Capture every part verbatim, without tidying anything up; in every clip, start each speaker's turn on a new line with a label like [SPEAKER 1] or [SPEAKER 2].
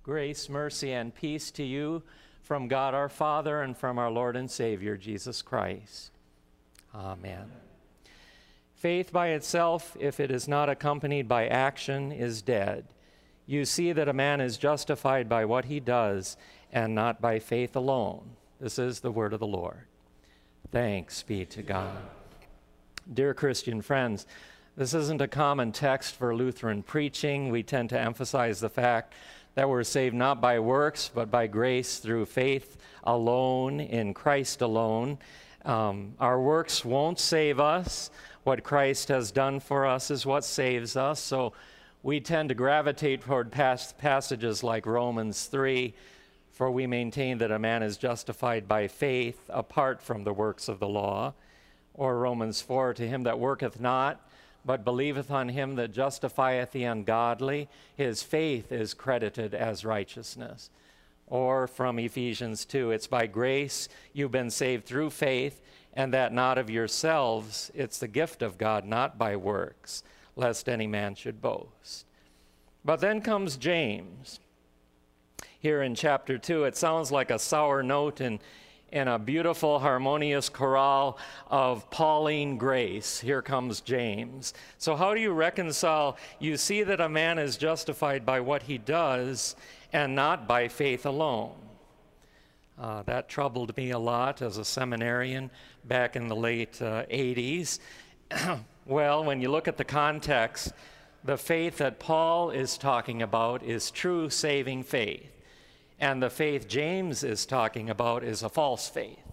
[SPEAKER 1] Grace, mercy, and peace to you from God our Father and from our Lord and Savior, Jesus Christ. Amen. Faith by itself, if it is not accompanied by action, is dead. You see that a man is justified by what he does and not by faith alone. This is the word of the Lord. Thanks be to God. Dear Christian friends, this isn't a common text for Lutheran preaching. We tend to emphasize the fact that we're saved not by works, but by grace through faith alone, in Christ alone. Um, our works won't save us. What Christ has done for us is what saves us. So we tend to gravitate toward past passages like Romans three, for we maintain that a man is justified by faith apart from the works of the law. Or Romans four, to him that worketh not, but believeth on him that justifieth the ungodly, his faith is credited as righteousness. Or from Ephesians two, it's by grace you've been saved through faith, and that not of yourselves, it's the gift of God, not by works, lest any man should boast. But then comes James. Here in chapter two, it sounds like a sour note in in a beautiful, harmonious chorale of Pauline grace. Here comes James. So how do you reconcile, you see that a man is justified by what he does and not by faith alone? Uh, that troubled me a lot as a seminarian back in the late uh, eighties. Well, when you look at the context, the faith that Paul is talking about is true saving faith. And the faith James is talking about is a false faith.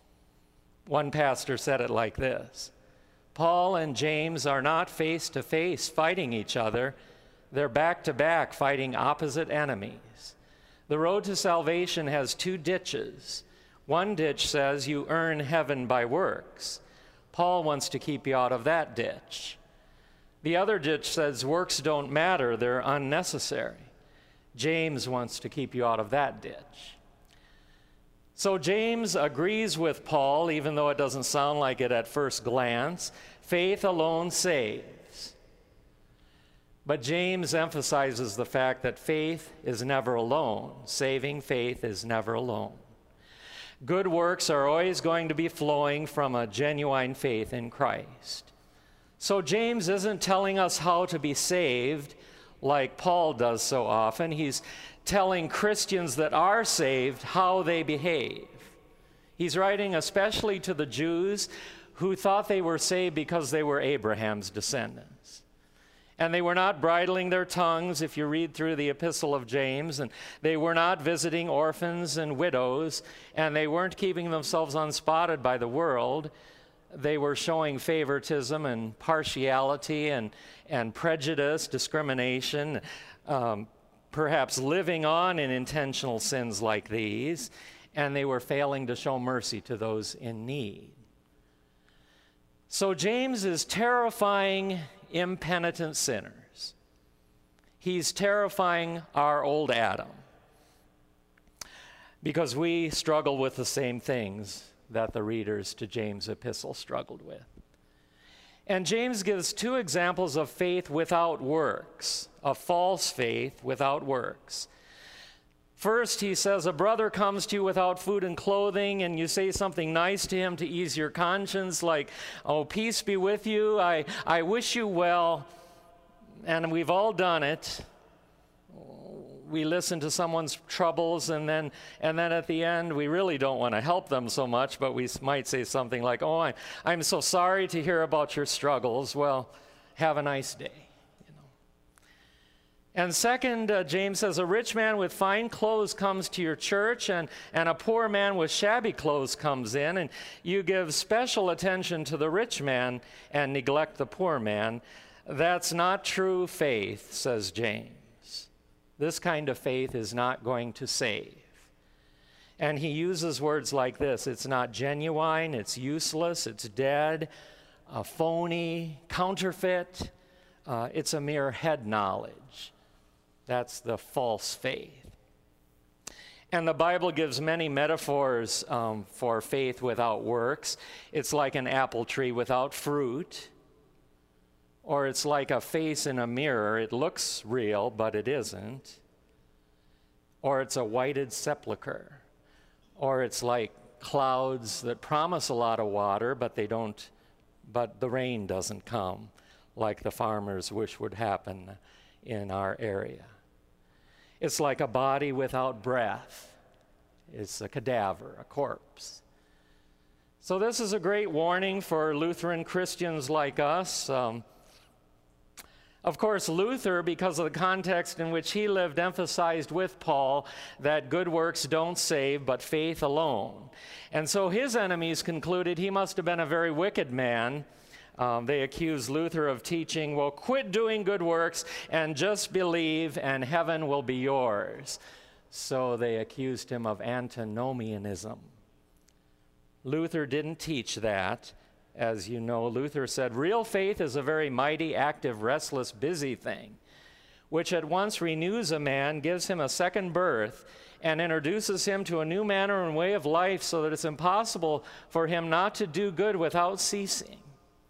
[SPEAKER 1] One pastor said it like this: Paul and James are not face to face fighting each other. They're back to back fighting opposite enemies. The road to salvation has two ditches. One ditch says you earn heaven by works. Paul wants to keep you out of that ditch. The other ditch says works don't matter, they're unnecessary. James wants to keep you out of that ditch. So James agrees with Paul, even though it doesn't sound like it at first glance. Faith alone saves. But James emphasizes the fact that faith is never alone. Saving faith is never alone. Good works are always going to be flowing from a genuine faith in Christ. So James isn't telling us how to be saved like Paul does so often. He's telling Christians that are saved how they behave. He's writing especially to the Jews who thought they were saved because they were Abraham's descendants. And they were not bridling their tongues, if you read through the epistle of James, and they were not visiting orphans and widows, and they weren't keeping themselves unspotted by the world. They were showing favoritism and partiality and, and prejudice, discrimination, um, perhaps living on in intentional sins like these, and they were failing to show mercy to those in need. So James is terrifying impenitent sinners. He's terrifying our old Adam, because we struggle with the same things that the readers to James' epistle struggled with. And James gives two examples of faith without works, a false faith without works. First, he says, a brother comes to you without food and clothing, and you say something nice to him to ease your conscience, like, oh, peace be with you, I, I wish you well, and we've all done it. We listen to someone's troubles, and then and then at the end, we really don't want to help them so much, but we might say something like, oh, I, I'm so sorry to hear about your struggles. Well, have a nice day. You know. And second, uh, James says, a rich man with fine clothes comes to your church, and, and a poor man with shabby clothes comes in, and you give special attention to the rich man and neglect the poor man. That's not true faith, says James. This kind of faith is not going to save. And he uses words like this: it's not genuine, it's useless, it's dead, a phony, counterfeit. Uh, it's a mere head knowledge. That's the false faith. And the Bible gives many metaphors um, for faith without works. It's like an apple tree without fruit. Or it's like a face in a mirror. It looks real, but it isn't. or it's a whited sepulcher, or it's like clouds that promise a lot of water, but they don't, but the rain doesn't come like the farmers wish would happen in our area. It's like a body without breath. It's a cadaver, a corpse. So this is a great warning for Lutheran Christians like us. Um, Of course, Luther, because of the context in which he lived, emphasized with Paul that good works don't save, but faith alone. And so his enemies concluded he must have been a very wicked man. Um, they accused Luther of teaching, well, quit doing good works and just believe and heaven will be yours. So they accused him of antinomianism. Luther didn't teach that. As you know, Luther said, real faith is a very mighty, active, restless, busy thing, which at once renews a man, gives him a second birth, and introduces him to a new manner and way of life so that it's impossible for him not to do good without ceasing.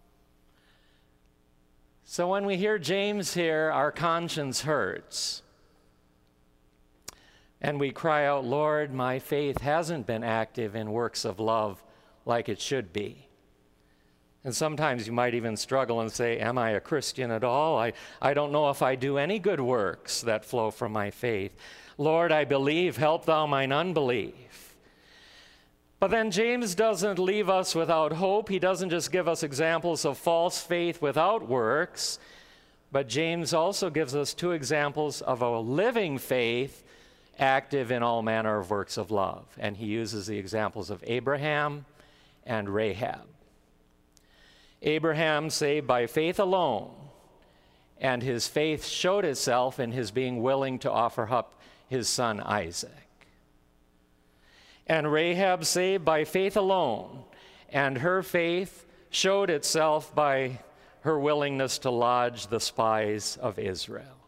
[SPEAKER 1] So when we hear James here, our conscience hurts. And we cry out, Lord, my faith hasn't been active in works of love like it should be. And sometimes you might even struggle and say, am I a Christian at all? I, I don't know if I do any good works that flow from my faith. Lord, I believe, help thou mine unbelief. But then James doesn't leave us without hope. He doesn't just give us examples of false faith without works, but James also gives us two examples of a living faith active in all manner of works of love. And he uses the examples of Abraham and Rahab. Abraham saved by faith alone, and his faith showed itself in his being willing to offer up his son Isaac. And Rahab saved by faith alone, and her faith showed itself by her willingness to lodge the spies of Israel.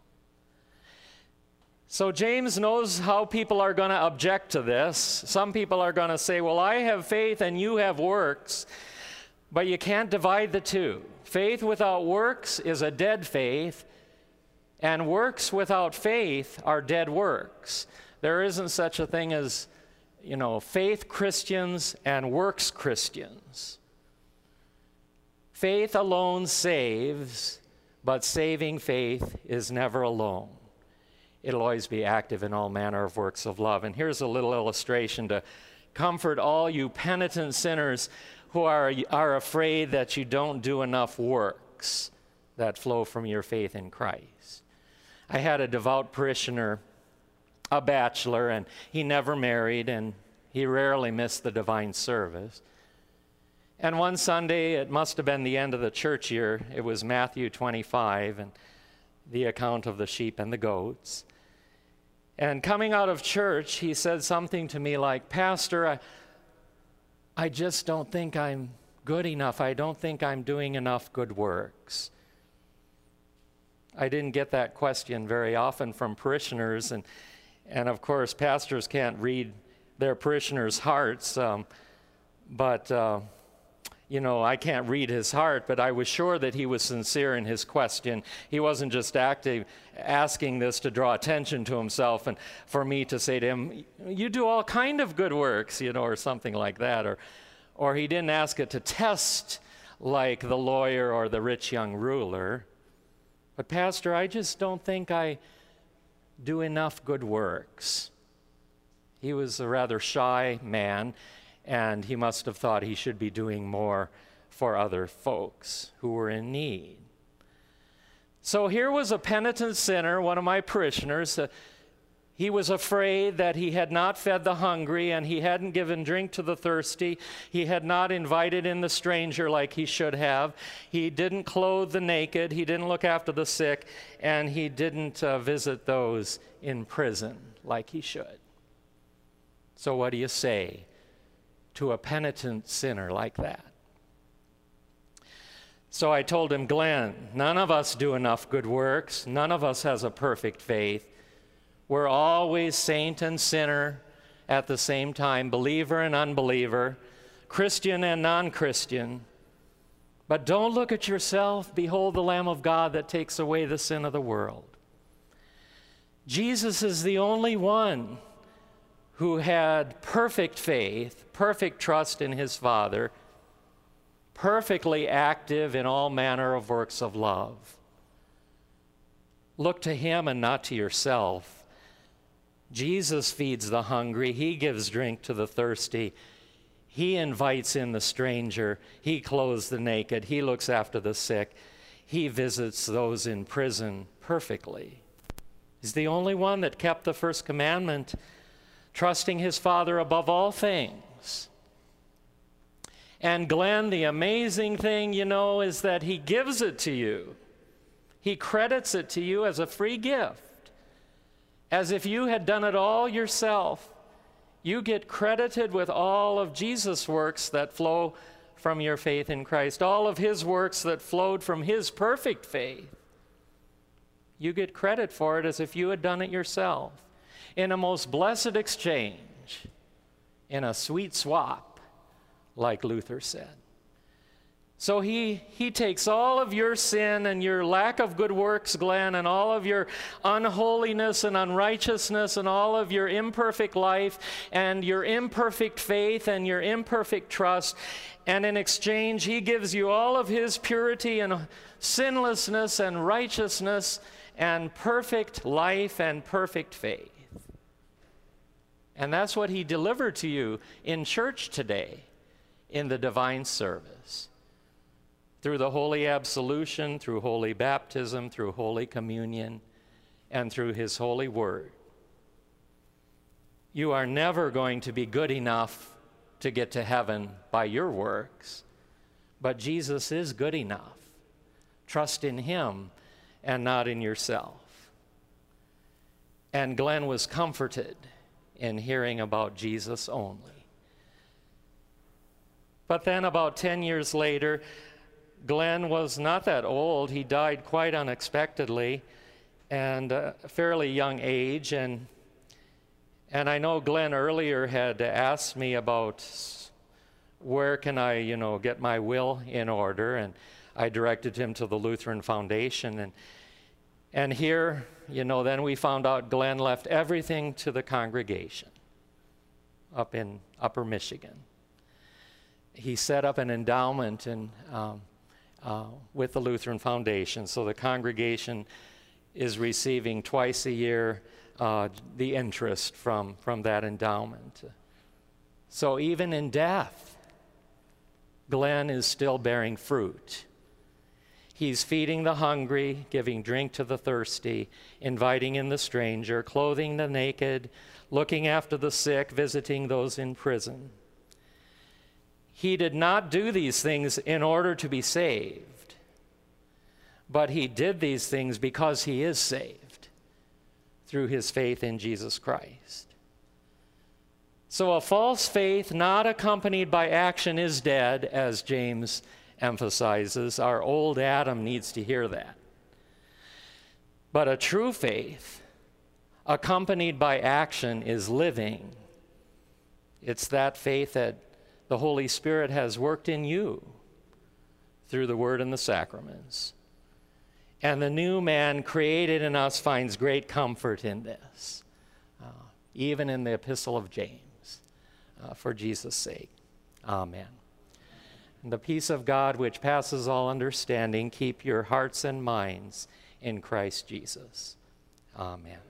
[SPEAKER 1] So James knows how people are going to object to this. Some people are going to say, well, I have faith and you have works. But you can't divide the two. Faith without works is a dead faith, and works without faith are dead works. There isn't such a thing as, you know, faith Christians and works Christians. Faith alone saves, but saving faith is never alone. It'll always be active in all manner of works of love. And here's a little illustration to comfort all you penitent sinners who are, are afraid that you don't do enough works that flow from your faith in Christ. I had a devout parishioner, a bachelor, and he never married, and he rarely missed the divine service. And one Sunday, it must have been the end of the church year, it was Matthew twenty-five, and the account of the sheep and the goats. And coming out of church, he said something to me like, Pastor, I I just don't think I'm good enough. I don't think I'm doing enough good works. I didn't get that question very often from parishioners, and, and of course, pastors can't read their parishioners' hearts, um, but, uh, you know, I can't read his heart, but I was sure that he was sincere in his question. He wasn't just active, asking this to draw attention to himself and for me to say to him, you do all kind of good works, you know, or something like that. Or, or he didn't ask it to test like the lawyer or the rich young ruler. But Pastor, I just don't think I do enough good works. He was a rather shy man, and he must have thought he should be doing more for other folks who were in need. So here was a penitent sinner, one of my parishioners. Uh, he was afraid that he had not fed the hungry, and he hadn't given drink to the thirsty. He had not invited in the stranger like he should have. He didn't clothe the naked. He didn't look after the sick. And he didn't uh, visit those in prison like he should. So what do you say to a penitent sinner like that? So I told him, Glenn, none of us do enough good works. None of us has a perfect faith. We're always saint and sinner at the same time, believer and unbeliever, Christian and non-Christian. But don't look at yourself. Behold the Lamb of God that takes away the sin of the world. Jesus is the only one who had perfect faith, perfect trust in his Father, perfectly active in all manner of works of love. Look to him and not to yourself. Jesus feeds the hungry. He gives drink to the thirsty. He invites in the stranger. He clothes the naked. He looks after the sick. He visits those in prison perfectly. He's the only one that kept the first commandment, trusting his Father above all things. And Glenn, the amazing thing, you know, is that he gives it to you. He credits it to you as a free gift, as if you had done it all yourself. You get credited with all of Jesus' works that flow from your faith in Christ, all of his works that flowed from his perfect faith. You get credit for it as if you had done it yourself, in a most blessed exchange, in a sweet swap, like Luther said. So he, he takes all of your sin and your lack of good works, Glenn, and all of your unholiness and unrighteousness and all of your imperfect life and your imperfect faith and your imperfect trust, and in exchange he gives you all of his purity and sinlessness and righteousness and perfect life and perfect faith. And that's what he delivered to you in church today in the divine service. Through the holy absolution, through holy baptism, through holy communion, and through his holy word. You are never going to be good enough to get to heaven by your works, but Jesus is good enough. Trust in him and not in yourself. And Glenn was comforted in hearing about Jesus only. But then about ten years later, Glenn was not that old. He died quite unexpectedly and a fairly young age. And, and I know Glenn earlier had asked me about where can I, you know, get my will in order. And I directed him to the Lutheran Foundation. And, and here, you know, then we found out Glenn left everything to the congregation up in Upper Michigan. He set up an endowment and um, Uh, with the Lutheran Foundation. So the congregation is receiving twice a year uh, the interest from, from that endowment. So even in death, Glenn is still bearing fruit. He's feeding the hungry, giving drink to the thirsty, inviting in the stranger, clothing the naked, looking after the sick, visiting those in prison. He did not do these things in order to be saved, but he did these things because he is saved through his faith in Jesus Christ. So a false faith not accompanied by action is dead, as James emphasizes. Our old Adam needs to hear that. But a true faith accompanied by action is living. It's that faith that the Holy Spirit has worked in you through the Word and the sacraments. And the new man created in us finds great comfort in this, uh, even in the Epistle of James, uh, for Jesus' sake. Amen. And the peace of God, which passes all understanding, keep your hearts and minds in Christ Jesus. Amen.